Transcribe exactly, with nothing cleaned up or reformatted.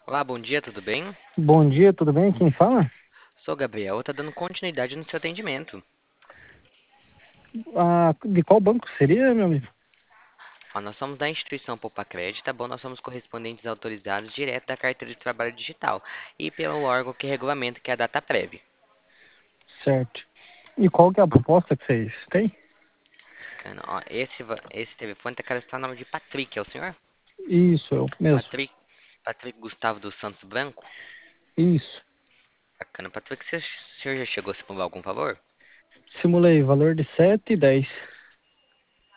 Olá, bom dia, tudo bem? Bom dia, tudo bem? Quem fala? Sou o Gabriel, tá dando continuidade no seu atendimento. Ah, de qual banco seria, meu amigo? Ó, nós somos da instituição Poupa Crédito, tá bom? Nós somos correspondentes autorizados direto da carteira de trabalho digital e pelo órgão que regulamenta, que é a DataPrev. Certo. E qual que é a proposta que vocês têm? Bacana. Ó, esse, va- esse telefone tá cadastrado no nome de Patrick, é o senhor? Isso, eu mesmo. Patrick, Patrick Gustavo dos Santos Branco? Isso. Bacana. Patrick, você- o senhor já chegou a simular algum valor? Simulei valor de sete e dez.